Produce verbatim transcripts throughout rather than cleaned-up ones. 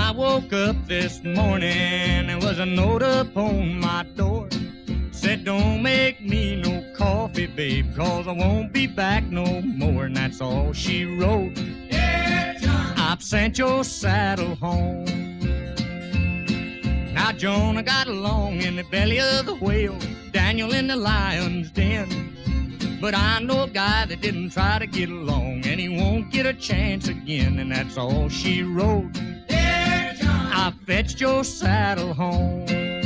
I woke up this morning, there was a note upon my door. Said, don't make me no coffee, babe, 'cause I won't be back no more. And that's all she wrote. Yeah, John. I've sent your saddle home. Now Jonah got along in the belly of the whale, Daniel in the lion's den. But I know a guy that didn't try to get along, and he won't get a chance again. And that's all she wrote. Yeah, John. I fetched your saddle home.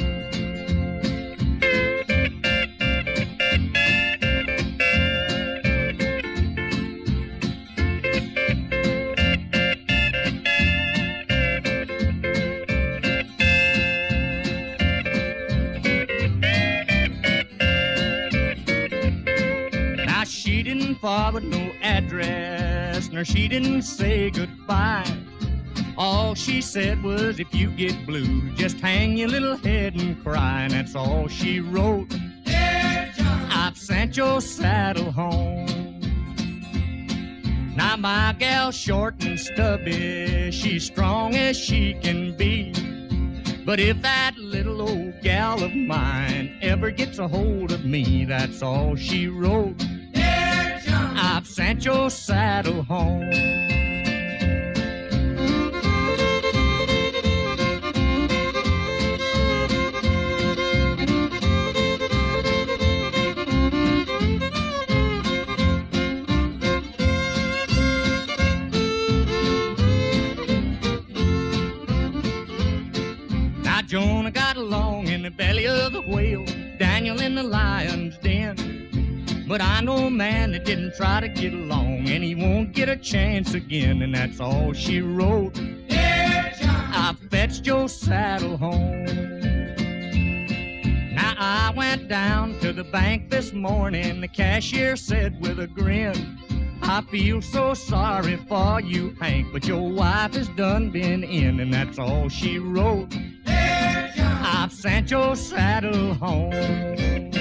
She didn't forward no address, nor she didn't say goodbye. All she said was, if you get blue, just hang your little head and cry. And that's all she wrote. Yeah, John. I've sent your saddle home. Now my gal's short and stubby, she's strong as she can be. But if that little old gal of mine ever gets a hold of me, that's all she wrote. I've sent your saddle home. Now Jonah got along in the belly of the whale, Daniel in the lion's den. But I know a man that didn't try to get along, and he won't get a chance again. And that's all she wrote. Yeah, John. I fetched your saddle home. Now I went down to the bank this morning. The cashier said with a grin, I feel so sorry for you, Hank, but your wife has done been in. And that's all she wrote. Yeah, John. I've sent your saddle home.